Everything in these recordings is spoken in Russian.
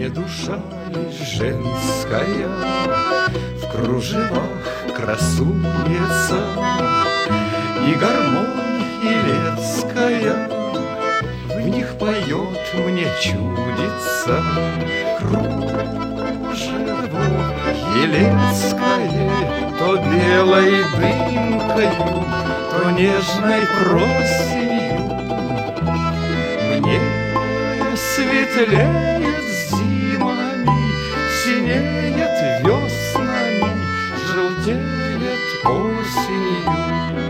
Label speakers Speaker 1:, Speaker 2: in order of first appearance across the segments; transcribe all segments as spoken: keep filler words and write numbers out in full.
Speaker 1: Не душа лишь женская в кружевах красуется, и гармонь илецкая в них поет, мне чудится. Кружево илецкое то белой дымкою, то нежной просенью мне светлеет зимами, синеет веснами, желтеет осенью.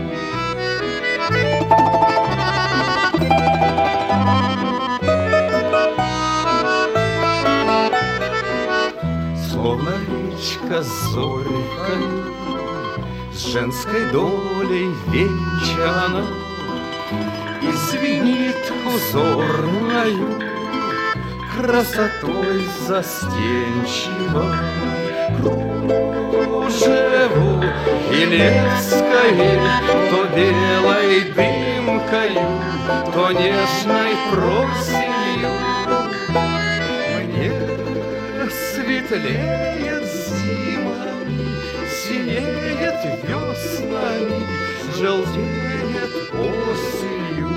Speaker 1: Словно речка с зорькой, с женской долей венчана, и звенит узорною красотой застенчиво. Кружево илецкое то белой дымкою, то нежной просенью мне светлеет зимами, синеет веснами, желтеет осенью.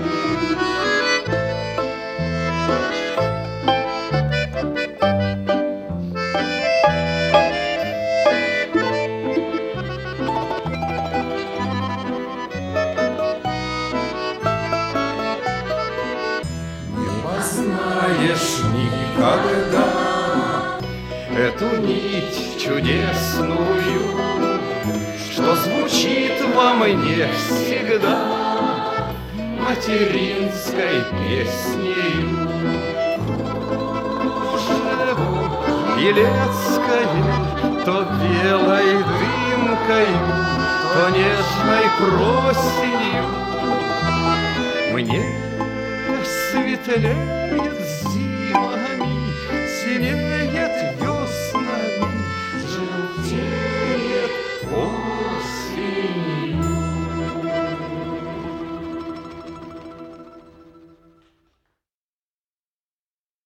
Speaker 1: Знаешь никогда эту нить чудесную, что звучит во мне всегда материнской песнею. Кружево илецкое то белой дымкою, то нежной просенью мне светлеет зимами, синеет